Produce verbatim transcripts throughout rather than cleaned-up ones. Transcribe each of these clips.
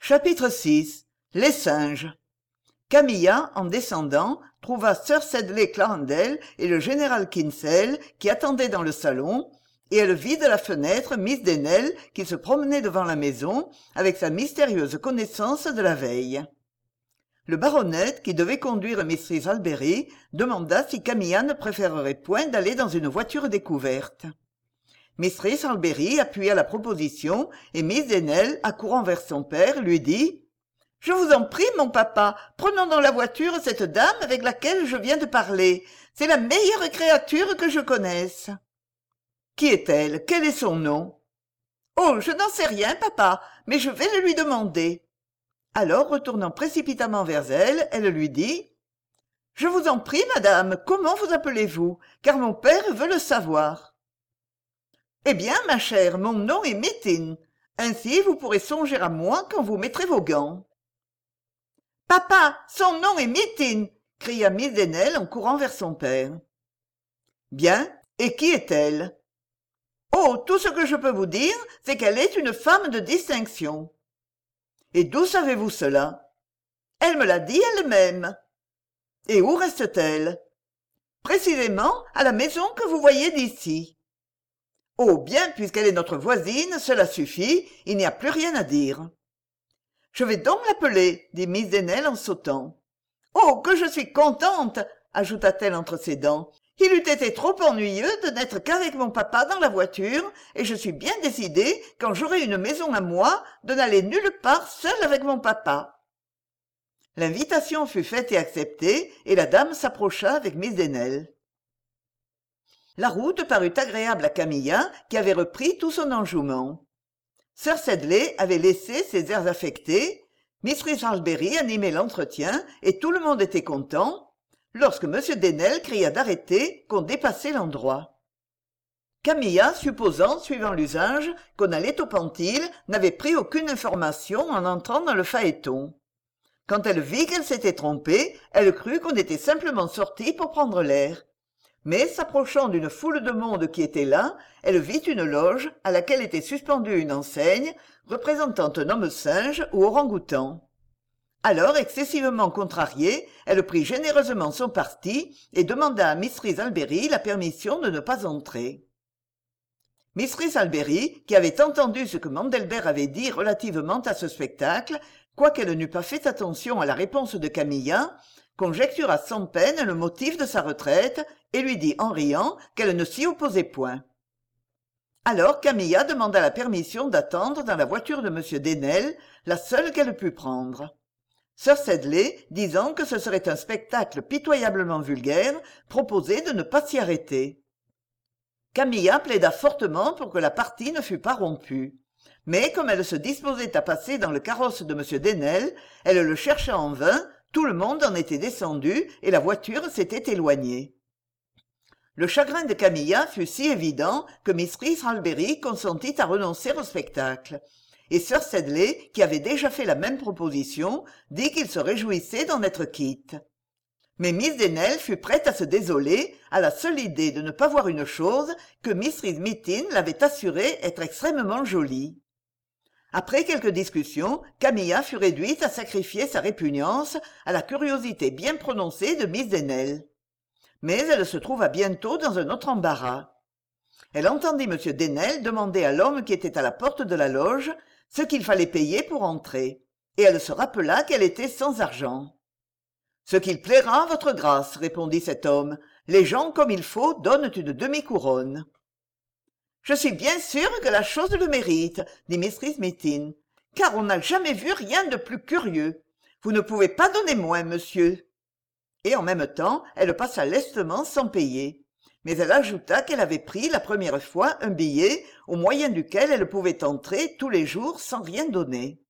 Chapitre six. Les singes. Camilla, en descendant, trouva sir Sedley Clarendel et le général Kinsale qui attendaient dans le salon, et elle vit de la fenêtre Miss Dennell qui se promenait devant la maison avec sa mystérieuse connaissance de la veille. Le baronet, qui devait conduire Mrs. Albery, demanda si Camilla ne préférerait point d'aller dans une voiture découverte. Mistress Albery appuya la proposition et Miss Dennell, accourant vers son père, lui dit « Je vous en prie, mon papa, prenons dans la voiture cette dame avec laquelle je viens de parler. C'est la meilleure créature que je connaisse. »« Qui est-elle? Quel est son nom ?»« Oh, je n'en sais rien, papa, mais je vais le lui demander. » Alors, retournant précipitamment vers elle, elle lui dit « Je vous en prie, madame, comment vous appelez-vous? Car mon père veut le savoir. »« Eh bien, ma chère, mon nom est Mitin. Ainsi, vous pourrez songer à moi quand vous mettrez vos gants. »« Papa, son nom est Mitin !» cria Miss Dennell en courant vers son père. « Bien, et qui est-elle? »« Oh, tout ce que je peux vous dire, c'est qu'elle est une femme de distinction. »« Et d'où savez-vous cela? »« Elle me l'a dit elle-même. »« Et où reste-t-elle? »« Précisément à la maison que vous voyez d'ici. »« Oh bien, puisqu'elle est notre voisine, cela suffit, il n'y a plus rien à dire. »« Je vais donc l'appeler, dit Miss Dennell en sautant. »« Oh, que je suis contente !» ajouta-t-elle entre ses dents. « Il eût été trop ennuyeux de n'être qu'avec mon papa dans la voiture, et je suis bien décidée, quand j'aurai une maison à moi, de n'aller nulle part seule avec mon papa. » L'invitation fut faite et acceptée, et la dame s'approcha avec Miss Dennell. La route parut agréable à Camilla, qui avait repris tout son enjouement. sir Sedley avait laissé ses airs affectés, mistress Albery animait l'entretien, et tout le monde était content, lorsque m Dennell cria d'arrêter, qu'on dépassait l'endroit. Camilla, supposant, suivant l'usage, qu'on allait au Pentil, n'avait pris aucune information en entrant dans le phaéton. Quand elle vit qu'elle s'était trompée, elle crut qu'on était simplement sorti pour prendre l'air. Mais, s'approchant d'une foule de monde qui était là, elle vit une loge à laquelle était suspendue une enseigne représentant un homme singe ou orang-outan. Alors, excessivement contrariée, elle prit généreusement son parti et demanda à mistress Albery la permission de ne pas entrer. mistress Albery, qui avait entendu ce que Mandelbert avait dit relativement à ce spectacle, quoiqu'elle n'eût pas fait attention à la réponse de Camilla, conjectura sans peine le motif de sa retraite et lui dit en riant qu'elle ne s'y opposait point. Alors Camilla demanda la permission d'attendre dans la voiture de m Dennell, la seule qu'elle put prendre. sir Sedley, disant que ce serait un spectacle pitoyablement vulgaire, proposait de ne pas s'y arrêter. Camilla plaida fortement pour que la partie ne fût pas rompue. Mais comme elle se disposait à passer dans le carrosse de m Dennell, elle le chercha en vain, tout le monde en était descendu et la voiture s'était éloignée. Le chagrin de Camilla fut si évident que mistress Albery consentit à renoncer au spectacle. Et sir Sedley, qui avait déjà fait la même proposition, dit qu'il se réjouissait d'en être quitte. Mais Miss Dennell fut prête à se désoler à la seule idée de ne pas voir une chose que mistress Mitin l'avait assurée être extrêmement jolie. Après quelques discussions, Camilla fut réduite à sacrifier sa répugnance à la curiosité bien prononcée de Miss Dennell. Mais elle se trouva bientôt dans un autre embarras. Elle entendit m Dennell demander à l'homme qui était à la porte de la loge ce qu'il fallait payer pour entrer, et elle se rappela qu'elle était sans argent. « Ce qu'il plaira à votre grâce, » répondit cet homme. « Les gens comme il faut donnent une demi-couronne. »« Je suis bien sûre que la chose le mérite, » dit mistress Mitin, « car on n'a jamais vu rien de plus curieux. Vous ne pouvez pas donner moins, monsieur. » Et en même temps, elle passa lestement sans payer. Mais elle ajouta qu'elle avait pris la première fois un billet au moyen duquel elle pouvait entrer tous les jours sans rien donner.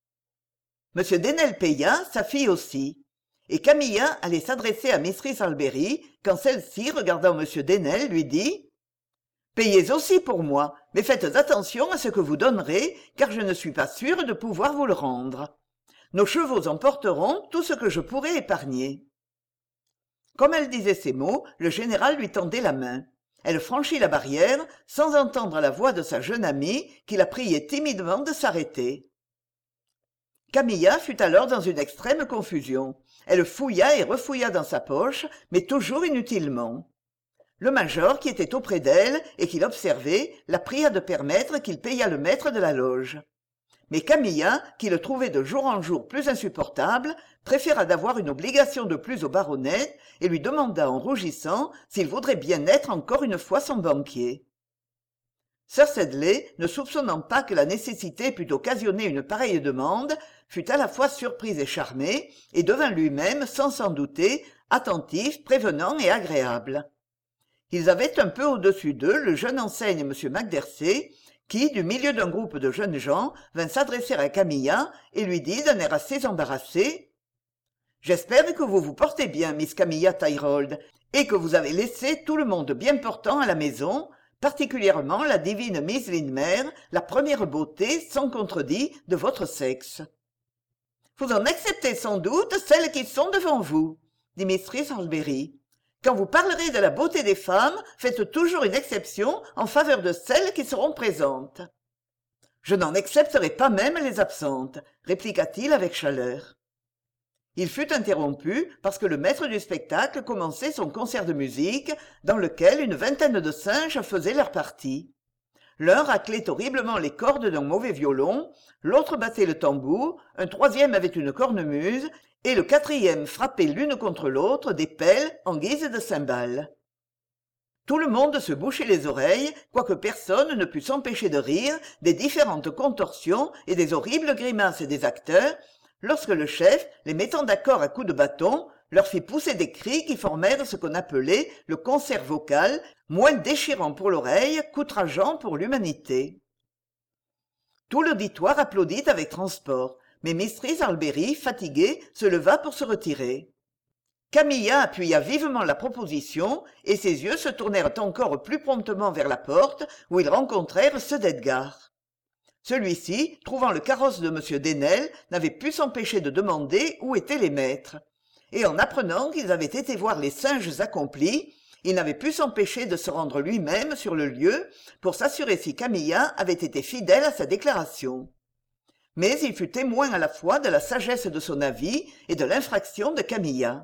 M Dennell paya, sa fille aussi. Et Camilla allait s'adresser à mistress Albery quand celle-ci, regardant m Dennell, lui dit « Payez aussi pour moi, mais faites attention à ce que vous donnerez, car je ne suis pas sûre de pouvoir vous le rendre. Nos chevaux emporteront tout ce que je pourrai épargner. » Comme elle disait ces mots, le général lui tendait la main. Elle franchit la barrière, sans entendre la voix de sa jeune amie, qui la priait timidement de s'arrêter. Camilla fut alors dans une extrême confusion. Elle fouilla et refouilla dans sa poche, mais toujours inutilement. Le major, qui était auprès d'elle et qui l'observait, la pria de permettre qu'il payât le maître de la loge. Mais Camilla, qui le trouvait de jour en jour plus insupportable, préféra d'avoir une obligation de plus au baronet et lui demanda en rougissant s'il voudrait bien être encore une fois son banquier. Sir Sedley, ne soupçonnant pas que la nécessité pût occasionner une pareille demande, fut à la fois surpris et charmé, et devint lui-même, sans s'en douter, attentif, prévenant et agréable. Ils avaient un peu au-dessus d'eux le jeune enseigne M. Macdercey, qui, du milieu d'un groupe de jeunes gens, vint s'adresser à Camilla et lui dit d'un air assez embarrassé « J'espère que vous vous portez bien, Miss Camilla Thirihold, et que vous avez laissé tout le monde bien portant à la maison, particulièrement la divine Miss Lindmer, la première beauté, sans contredit, de votre sexe. Vous en acceptez sans doute celles qui sont devant vous, dit mistress Horlberry. Quand vous parlerez de la beauté des femmes, faites toujours une exception en faveur de celles qui seront présentes. Je n'en accepterai pas même les absentes, répliqua-t-il avec chaleur. Il fut interrompu parce que le maître du spectacle commençait son concert de musique, dans lequel une vingtaine de singes faisaient leur partie. L'un raclait horriblement les cordes d'un mauvais violon, l'autre battait le tambour, un troisième avait une cornemuse, et le quatrième frappait l'une contre l'autre des pelles en guise de cymbales. Tout le monde se bouchait les oreilles, quoique personne ne pût s'empêcher de rire des différentes contorsions et des horribles grimaces des acteurs, lorsque le chef, les mettant d'accord à coups de bâton, leur fit pousser des cris qui formèrent ce qu'on appelait le concert vocal, moins déchirant pour l'oreille qu'outrageant pour l'humanité. Tout l'auditoire applaudit avec transport, mais mistress Horlberry, fatiguée, se leva pour se retirer. Camilla appuya vivement la proposition, et ses yeux se tournèrent encore plus promptement vers la porte, où ils rencontrèrent ceux d'Edgar. Celui-ci, trouvant le carrosse de M. Denesle, n'avait pu s'empêcher de demander où étaient les maîtres. Et en apprenant qu'ils avaient été voir les singes accomplis, il n'avait pu s'empêcher de se rendre lui-même sur le lieu pour s'assurer si Camilla avait été fidèle à sa déclaration. Mais il fut témoin à la fois de la sagesse de son avis et de l'infraction de Camilla.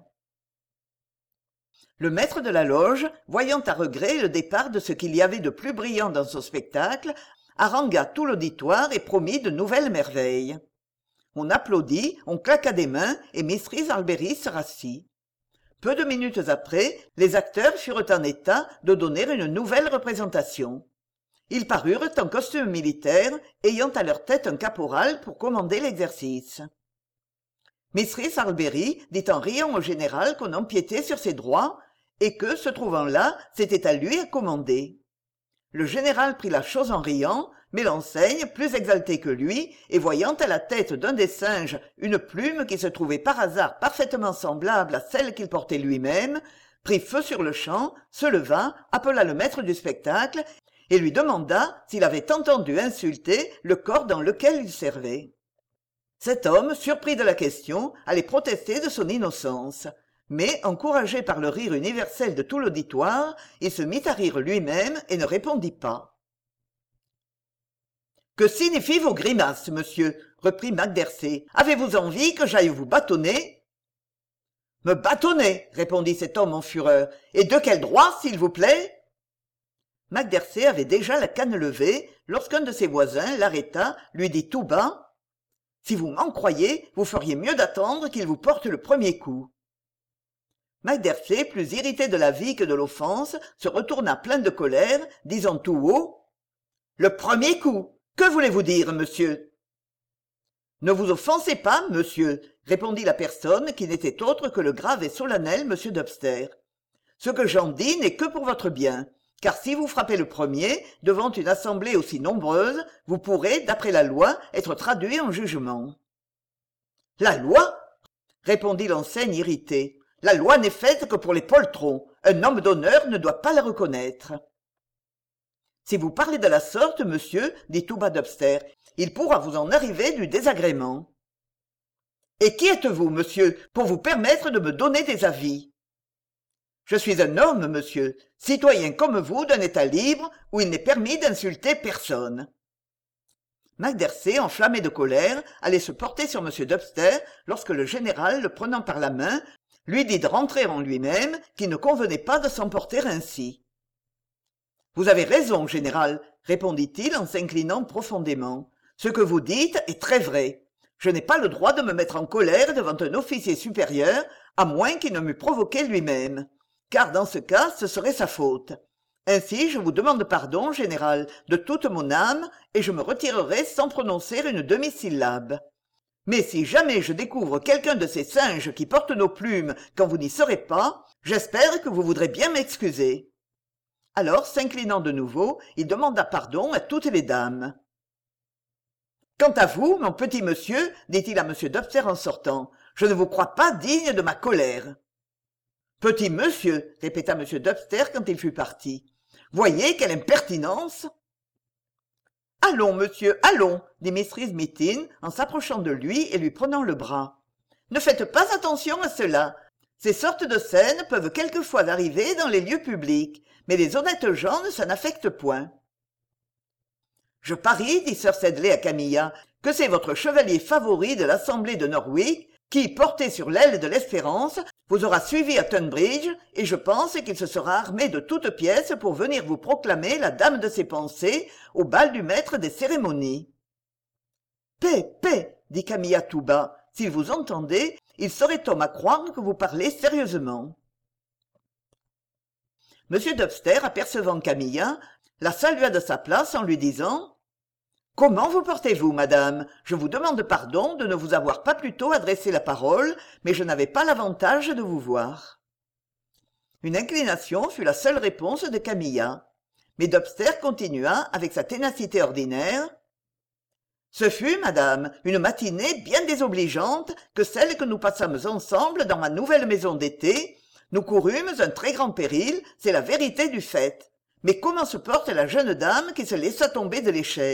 Le maître de la loge, voyant à regret le départ de ce qu'il y avait de plus brillant dans son spectacle, harangua tout l'auditoire et promit de nouvelles merveilles. On applaudit, on claqua des mains, et mistress Horlberry se rassit. Peu de minutes après, les acteurs furent en état de donner une nouvelle représentation. Ils parurent en costume militaire, ayant à leur tête un caporal pour commander l'exercice. mistress Horlberry dit en riant au général qu'on empiétait sur ses droits, et que, se trouvant là, c'était à lui à commander. Le général prit la chose en riant, mais l'enseigne, plus exalté que lui, et voyant à la tête d'un des singes une plume qui se trouvait par hasard parfaitement semblable à celle qu'il portait lui-même, prit feu sur le champ, se leva, appela le maître du spectacle, et lui demanda s'il avait entendu insulter le corps dans lequel il servait. Cet homme, surpris de la question, allait protester de son innocence. Mais, encouragé par le rire universel de tout l'auditoire, il se mit à rire lui-même et ne répondit pas. « Que signifient vos grimaces, monsieur ?» reprit Macdercey. « Avez-vous envie que j'aille vous bâtonner ?»« Me bâtonner !» répondit cet homme en fureur. « Et de quel droit, s'il vous plaît ?» Macdercey avait déjà la canne levée, lorsqu'un de ses voisins l'arrêta, lui dit tout bas « Si vous m'en croyez, vous feriez mieux d'attendre qu'il vous porte le premier coup. » Macdercey, plus irrité de la vie que de l'offense, se retourna plein de colère, disant tout haut « Le premier coup! Que voulez-vous dire, monsieur ?» « Ne vous offensez pas, monsieur, » répondit la personne qui n'était autre que le grave et solennel M. Dubster. « Ce que j'en dis n'est que pour votre bien, car si vous frappez le premier, devant une assemblée aussi nombreuse, vous pourrez, d'après la loi, être traduit en jugement. »« La loi ?» répondit l'enseigne irrité. « La loi n'est faite que pour les poltrons. Un homme d'honneur ne doit pas la reconnaître. »« Si vous parlez de la sorte, monsieur, dit tout bas Dubster, il pourra vous en arriver du désagrément. »« Et qui êtes-vous, monsieur, pour vous permettre de me donner des avis ?»« Je suis un homme, monsieur, citoyen comme vous d'un État libre où il n'est permis d'insulter personne. » Macdercé, enflammé de colère, allait se porter sur m dubster lorsque le général, le prenant par la main, lui dit de rentrer en lui-même, qu'il ne convenait pas de s'emporter ainsi. « Vous avez raison, général, » répondit-il en s'inclinant profondément. « Ce que vous dites est très vrai. Je n'ai pas le droit de me mettre en colère devant un officier supérieur, à moins qu'il ne m'eût provoqué lui-même, car dans ce cas ce serait sa faute. Ainsi je vous demande pardon, général, de toute mon âme, et je me retirerai sans prononcer une demi-syllabe. Mais si jamais je découvre quelqu'un de ces singes qui portent nos plumes quand vous n'y serez pas, j'espère que vous voudrez bien m'excuser. » Alors, s'inclinant de nouveau, il demanda pardon à toutes les dames. « Quant à vous, mon petit monsieur, dit-il à m dubster en sortant, je ne vous crois pas digne de ma colère. »« Petit monsieur, répéta m dubster quand il fut parti. Voyez quelle impertinence !»« Allons, monsieur, allons, dit Mrs Mittin en s'approchant de lui et lui prenant le bras. Ne faites pas attention à cela. Ces sortes de scènes peuvent quelquefois arriver dans les lieux publics, mais les honnêtes gens ne s'en affectent point. Je parie, dit sir Sedley à Camilla, que c'est votre chevalier favori de l'assemblée de Norwich qui, porté sur l'aile de l'espérance, vous aura suivi à Tunbridge, et je pense qu'il se sera armé de toutes pièces pour venir vous proclamer la dame de ses pensées au bal du maître des cérémonies. « Paix, paix, dit Camilla tout bas, s'il vous entendait, il serait homme à croire que vous parlez sérieusement. » M. Dubster, apercevant Camilla, la salua de sa place en lui disant « Comment vous portez-vous, madame ? Je vous demande pardon de ne vous avoir pas plus tôt adressé la parole, mais je n'avais pas l'avantage de vous voir. » Une inclination fut la seule réponse de Camilla. Mais Dubster continua avec sa ténacité ordinaire. « Ce fut, madame, une matinée bien désobligeante que celle que nous passâmes ensemble dans ma nouvelle maison d'été. Nous courûmes un très grand péril, c'est la vérité du fait. Mais comment se porte la jeune dame qui se laissa tomber de l'échelle ?»«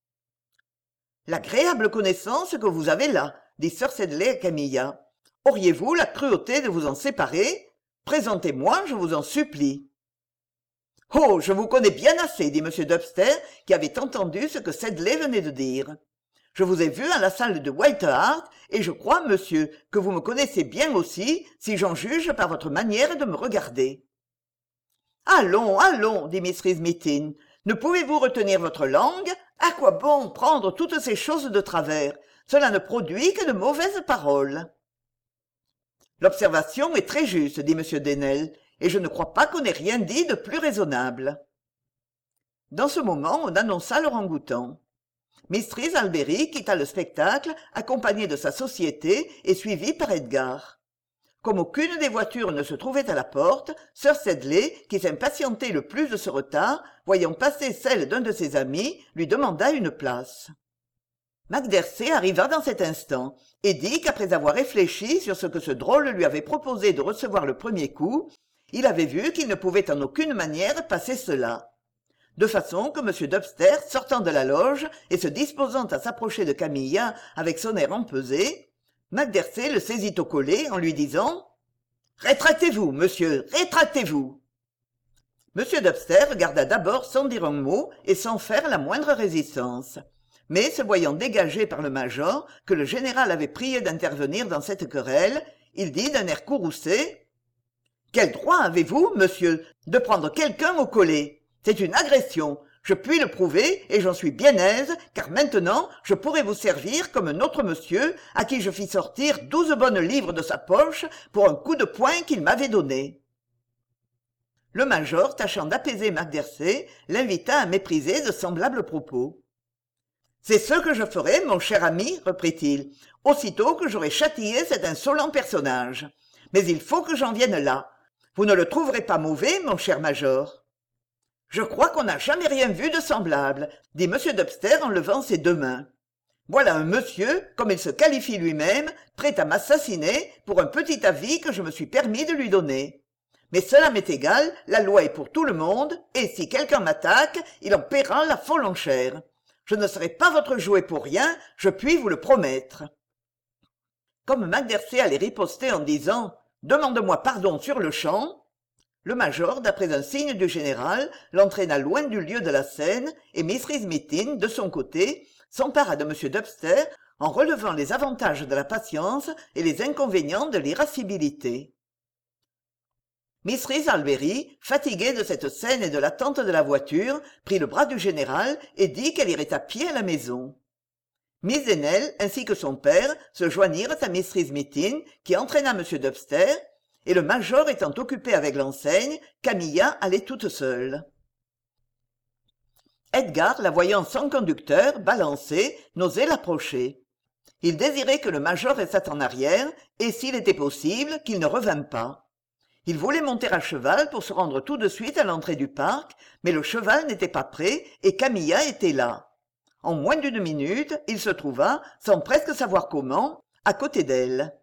L'agréable connaissance que vous avez là, dit sir Sedley à Camilla. Auriez-vous la cruauté de vous en séparer ? Présentez-moi, je vous en supplie. »« Oh, je vous connais bien assez, dit m Dubster, qui avait entendu ce que Sedley venait de dire. Je vous ai vu à la salle de White Hart, et je crois, monsieur, que vous me connaissez bien aussi, si j'en juge par votre manière de me regarder. »« Allons, allons, dit miss Mittin, ne pouvez-vous retenir votre langue ? À quoi bon prendre toutes ces choses de travers ? Cela ne produit que de mauvaises paroles. »« L'observation est très juste, dit m Denesle, et je ne crois pas qu'on ait rien dit de plus raisonnable. » Dans ce moment, on annonça l'orang-outan. Mistrise Alberic quitta le spectacle, accompagnée de sa société et suivie par Edgar. Comme aucune des voitures ne se trouvait à la porte, sir Sedley, qui s'impatientait le plus de ce retard, voyant passer celle d'un de ses amis, lui demanda une place. Macdercé arriva dans cet instant, et dit qu'après avoir réfléchi sur ce que ce drôle lui avait proposé de recevoir le premier coup, il avait vu qu'il ne pouvait en aucune manière passer cela. De façon que m Dubster, sortant de la loge et se disposant à s'approcher de Camilla avec son air empesé, Macdercé le saisit au collet en lui disant « Rétractez-vous, monsieur, rétractez-vous !» M Dubster regarda d'abord sans dire un mot et sans faire la moindre résistance. Mais se voyant dégagé par le major, que le général avait prié d'intervenir dans cette querelle, il dit d'un air courroucé « Quel droit avez-vous, monsieur, de prendre quelqu'un au collet ? C'est une agression. Je puis le prouver, et j'en suis bien aise, car maintenant je pourrai vous servir comme un autre monsieur à qui je fis sortir douze bonnes livres de sa poche pour un coup de poing qu'il m'avait donné. » Le major, tâchant d'apaiser Macdercé, l'invita à mépriser de semblables propos. « C'est ce que je ferai, mon cher ami, reprit-il, aussitôt que j'aurai châtié cet insolent personnage. Mais il faut que j'en vienne là. Vous ne le trouverez pas mauvais, mon cher major ? » « Je crois qu'on n'a jamais rien vu de semblable, » dit m Dubster en levant ses deux mains. « Voilà un monsieur, comme il se qualifie lui-même, prêt à m'assassiner pour un petit avis que je me suis permis de lui donner. Mais cela m'est égal, la loi est pour tout le monde, et si quelqu'un m'attaque, il en paiera la folle enchère. Je ne serai pas votre jouet pour rien, je puis vous le promettre. » Comme Macdercé allait riposter en disant « Demande-moi pardon sur le champ », le major, d'après un signe du général, l'entraîna loin du lieu de la scène, et miss Mittin, de son côté, s'empara de m dubster en relevant les avantages de la patience et les inconvénients de l'irascibilité. miss Rhys-Alberry, fatiguée de cette scène et de l'attente de la voiture, prit le bras du général et dit qu'elle irait à pied à la maison. miss Dennell ainsi que son père se joignirent à miss Rhys-Mittin qui entraîna m dubster, et le major étant occupé avec l'enseigne, Camilla allait toute seule. Edgar, la voyant sans conducteur, balancée, n'osait l'approcher. Il désirait que le major restât en arrière, et s'il était possible, qu'il ne revînt pas. Il voulait monter à cheval pour se rendre tout de suite à l'entrée du parc, mais le cheval n'était pas prêt et Camilla était là. En moins d'une minute, il se trouva, sans presque savoir comment, à côté d'elle.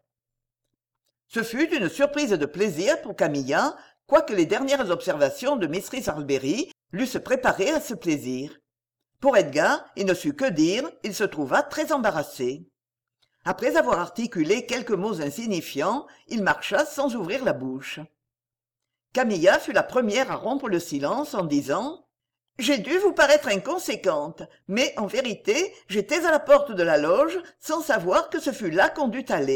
Ce fut une surprise de plaisir pour Camilla, quoique les dernières observations de miss Rhys-Alberry l'eussent préparée à ce plaisir. Pour Edgar, il ne sut que dire, il se trouva très embarrassé. Après avoir articulé quelques mots insignifiants, il marcha sans ouvrir la bouche. Camilla fut la première à rompre le silence en disant « J'ai dû vous paraître inconséquente, mais en vérité, j'étais à la porte de la loge sans savoir que ce fût là qu'on dût aller. »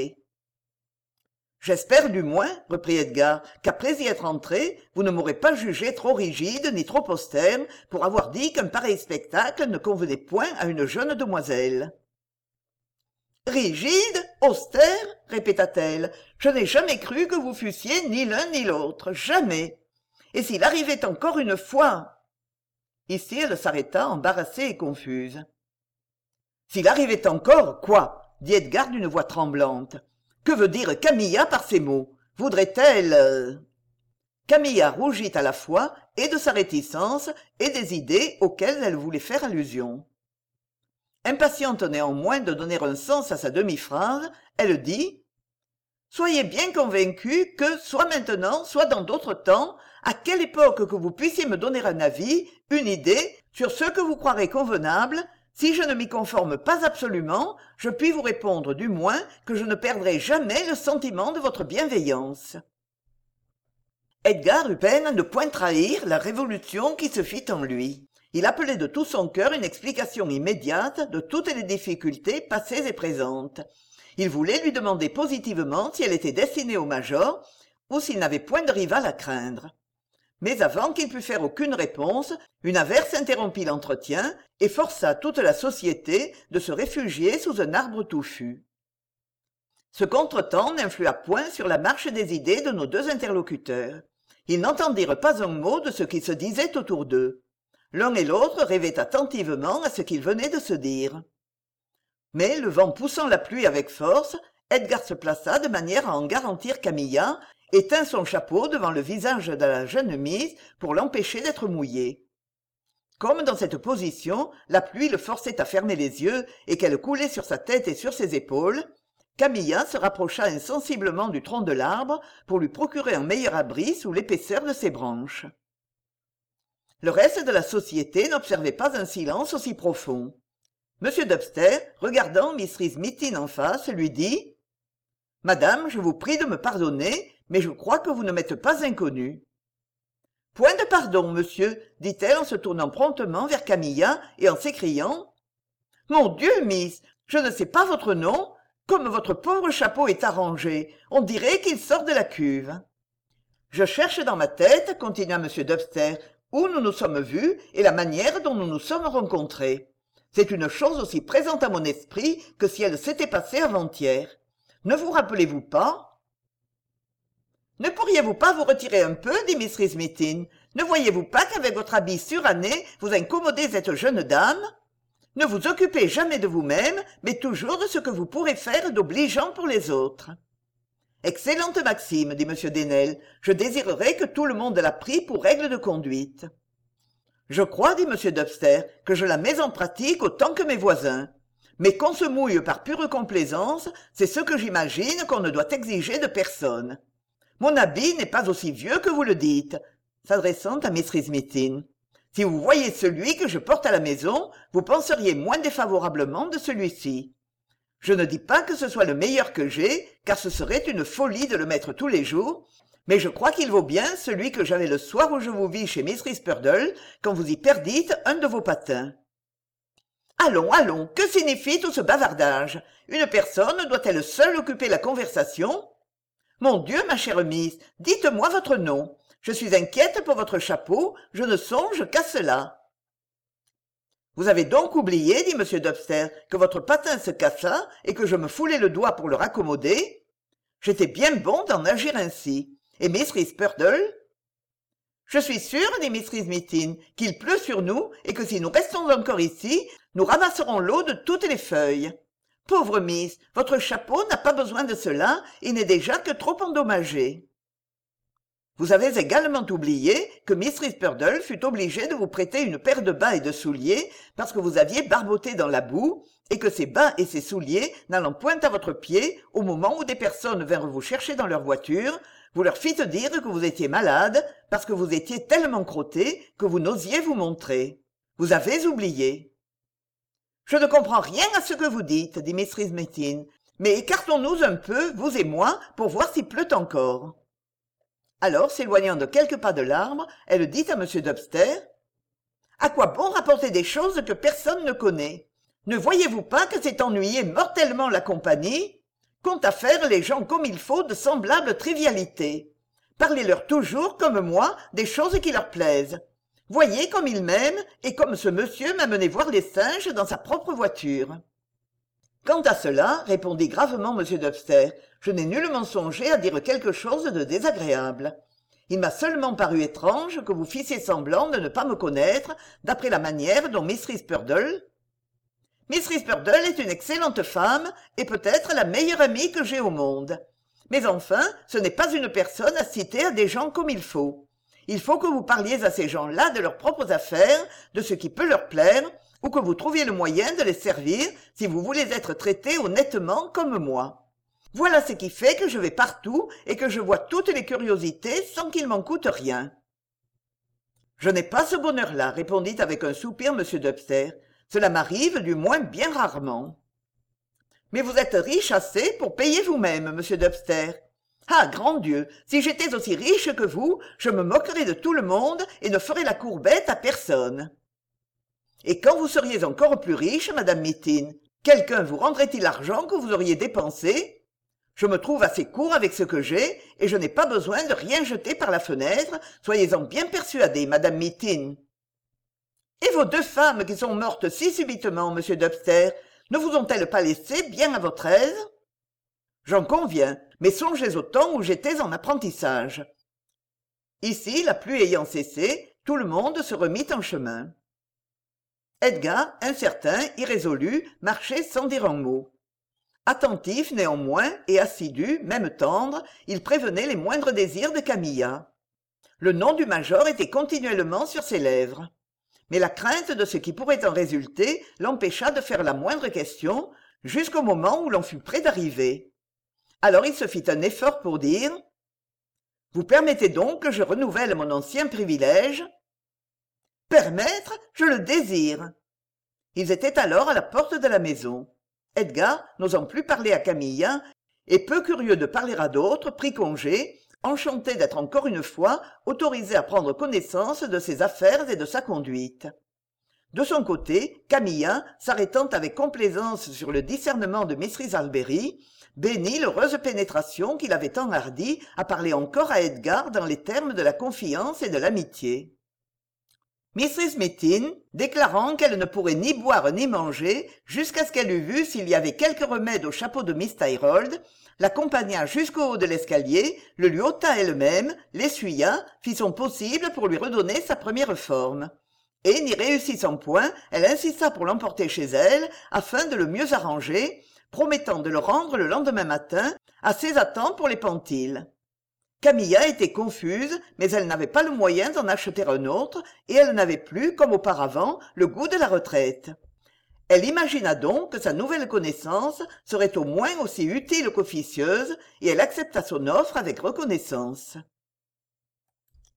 « J'espère du moins, reprit Edgar, qu'après y être entré, vous ne m'aurez pas jugé trop rigide ni trop austère pour avoir dit qu'un pareil spectacle ne convenait point à une jeune demoiselle. »« Rigide, austère, répéta-t-elle, je n'ai jamais cru que vous fussiez ni l'un ni l'autre, jamais. Et s'il arrivait encore une fois... » Ici elle s'arrêta, embarrassée et confuse. « S'il arrivait encore, quoi ?» dit Edgar d'une voix tremblante. « Que veut dire Camilla par ces mots? Voudrait-elle... euh... » Camilla rougit à la fois et de sa réticence et des idées auxquelles elle voulait faire allusion. Impatiente néanmoins de donner un sens à sa demi-phrase, elle dit « Soyez bien convaincu que, soit maintenant, soit dans d'autres temps, à quelle époque que vous puissiez me donner un avis, une idée, sur ce que vous croirez convenable, si je ne m'y conforme pas absolument, je puis vous répondre du moins que je ne perdrai jamais le sentiment de votre bienveillance. » Edgar eut peine à ne point trahir la révolution qui se fit en lui. Il appelait de tout son cœur une explication immédiate de toutes les difficultés passées et présentes. Il voulait lui demander positivement si elle était destinée au major ou s'il n'avait point de rival à craindre. Mais avant qu'il pût faire aucune réponse, une averse interrompit l'entretien et força toute la société de se réfugier sous un arbre touffu. Ce contretemps n'influa point sur la marche des idées de nos deux interlocuteurs. Ils n'entendirent pas un mot de ce qui se disait autour d'eux. L'un et l'autre rêvaient attentivement à ce qu'il venait de se dire. Mais, le vent poussant la pluie avec force, Edgar se plaça de manière à en garantir Camilla et tint son chapeau devant le visage de la jeune mise pour l'empêcher d'être mouillé. Comme dans cette position, la pluie le forçait à fermer les yeux et qu'elle coulait sur sa tête et sur ses épaules, Camilla se rapprocha insensiblement du tronc de l'arbre pour lui procurer un meilleur abri sous l'épaisseur de ses branches. Le reste de la société n'observait pas un silence aussi profond. M. Dubster, regardant miss Rhys-Mittin en face, lui dit « Madame, je vous prie de me pardonner, mais je crois que vous ne m'êtes pas inconnue. »« Point de pardon, monsieur, dit-elle en se tournant promptement vers Camilla et en s'écriant « Mon Dieu, miss, je ne sais pas votre nom. Comme votre pauvre chapeau est arrangé, on dirait qu'il sort de la cuve. »« Je cherche dans ma tête, continua M. Dubster, où nous nous sommes vus et la manière dont nous nous sommes rencontrés. C'est une chose aussi présente à mon esprit que si elle s'était passée avant-hier. Ne vous rappelez-vous pas ? » « Ne pourriez-vous pas vous retirer un peu, dit miss Rhys-Mittin. Ne voyez-vous pas qu'avec votre habit suranné, vous incommodez cette jeune dame ? Ne vous occupez jamais de vous-même, mais toujours de ce que vous pourrez faire d'obligeant pour les autres. » « Excellente maxime, dit M. Dennell. Je désirerais que tout le monde la prît pour règle de conduite. »« Je crois, dit M. Dubster, que je la mets en pratique autant que mes voisins. Mais qu'on se mouille par pure complaisance, c'est ce que j'imagine qu'on ne doit exiger de personne. Mon habit n'est pas aussi vieux que vous le dites, s'adressant à miss Rhys-Mittin. Si vous voyez celui que je porte à la maison, vous penseriez moins défavorablement de celui-ci. Je ne dis pas que ce soit le meilleur que j'ai, car ce serait une folie de le mettre tous les jours, mais je crois qu'il vaut bien celui que j'avais le soir où je vous vis chez miss Risperdal, quand vous y perdîtes un de vos patins. « allons allons que signifie tout ce bavardage? Une personne doit-elle seule occuper la conversation? Mon Dieu, ma chère miss, dites-moi votre nom. Je suis inquiète pour votre chapeau, je ne songe qu'à cela. Vous avez donc oublié, dit m Dubster, que votre patin se cassa et que je me foulais le doigt pour le raccommoder? J'étais bien bon d'en agir ainsi. Et miss Risperdle? Je suis sûre, dit mistress Mittin, qu'il pleut sur nous et que si nous restons encore ici, nous ramasserons l'eau de toutes les feuilles. Pauvre miss, votre chapeau n'a pas besoin de cela, il n'est déjà que trop endommagé. Vous avez également oublié que miss Risperdle fut obligée de vous prêter une paire de bas et de souliers parce que vous aviez barboté dans la boue, et que ces bas et ces souliers, n'allant point à votre pied, au moment où des personnes vinrent vous chercher dans leur voiture, vous leur fîtes dire que vous étiez malade parce que vous étiez tellement crotté que vous n'osiez vous montrer. Vous avez oublié. Je ne comprends rien à ce que vous dites, dit mistress Mittin, mais écartons-nous un peu, vous et moi, pour voir s'il pleut encore. Alors, s'éloignant de quelques pas de l'arbre, elle dit à m Dubster, « À quoi bon rapporter des choses que personne ne connaît? Ne voyez-vous pas que c'est ennuyer mortellement la compagnie? Quant à faire les gens comme il faut de semblables trivialités. Parlez-leur toujours, comme moi, des choses qui leur plaisent. Voyez comme ils m'aiment et comme ce monsieur m'a mené voir les singes dans sa propre voiture. » Quant à cela, répondit gravement m Dubster, je n'ai nullement songé à dire quelque chose de désagréable. Il m'a seulement paru étrange que vous fissiez semblant de ne pas me connaître, d'après la manière dont miss Risperdle... Miss Risperdle est une excellente femme et peut-être la meilleure amie que j'ai au monde. Mais enfin, ce n'est pas une personne à citer à des gens comme il faut. Il faut que vous parliez à ces gens-là de leurs propres affaires, de ce qui peut leur plaire, ou que vous trouviez le moyen de les servir si vous voulez être traité honnêtement comme moi. Voilà ce qui fait que je vais partout et que je vois toutes les curiosités sans qu'il m'en coûte rien. « Je n'ai pas ce bonheur-là, » répondit avec un soupir m Dubster. « Cela m'arrive du moins bien rarement. »« Mais vous êtes riche assez pour payer vous-même, m Dubster. Ah, grand Dieu, si j'étais aussi riche que vous, je me moquerais de tout le monde et ne ferais la courbette à personne. » Et quand vous seriez encore plus riche, madame Mittin, quelqu'un vous rendrait-il l'argent que vous auriez dépensé? Je me trouve assez court avec ce que j'ai, et je n'ai pas besoin de rien jeter par la fenêtre, soyez-en bien persuadée, madame Mittin. Et vos deux femmes qui sont mortes si subitement, monsieur Dubster, ne vous ont-elles pas laissé bien à votre aise? J'en conviens, mais songez au temps où j'étais en apprentissage. Ici, la pluie ayant cessé, tout le monde se remit en chemin. Edgar, incertain, irrésolu, marchait sans dire un mot. Attentif néanmoins et assidu, même tendre, il prévenait les moindres désirs de Camilla. Le nom du major était continuellement sur ses lèvres. Mais la crainte de ce qui pourrait en résulter l'empêcha de faire la moindre question, jusqu'au moment où l'on fut près d'arriver. Alors il se fit un effort pour dire « Vous permettez donc que je renouvelle mon ancien privilège ?» « Permettre, je le désire. » Ils étaient alors à la porte de la maison. Edgar, n'osant plus parler à Camilla, et peu curieux de parler à d'autres, prit congé, enchanté d'être encore une fois autorisé à prendre connaissance de ses affaires et de sa conduite. De son côté, Camilla, s'arrêtant avec complaisance sur le discernement de mistress Alberry, bénit l'heureuse pénétration qui l'avait enhardi à parler encore à Edgar dans les termes de la confiance et de l'amitié. mistress Mittin, déclarant qu'elle ne pourrait ni boire ni manger jusqu'à ce qu'elle eût vu s'il y avait quelque remède au chapeau de miss Tyrrell, l'accompagna jusqu'au haut de l'escalier, le lui ôta elle-même, l'essuya, fit son possible pour lui redonner sa première forme. Et, n'y réussissant point, elle insista pour l'emporter chez elle, afin de le mieux arranger, promettant de le rendre le lendemain matin, assez à temps pour les pentilles. Camilla était confuse, mais elle n'avait pas le moyen d'en acheter un autre, et elle n'avait plus, comme auparavant, le goût de la retraite. Elle imagina donc que sa nouvelle connaissance serait au moins aussi utile qu'officieuse, et elle accepta son offre avec reconnaissance.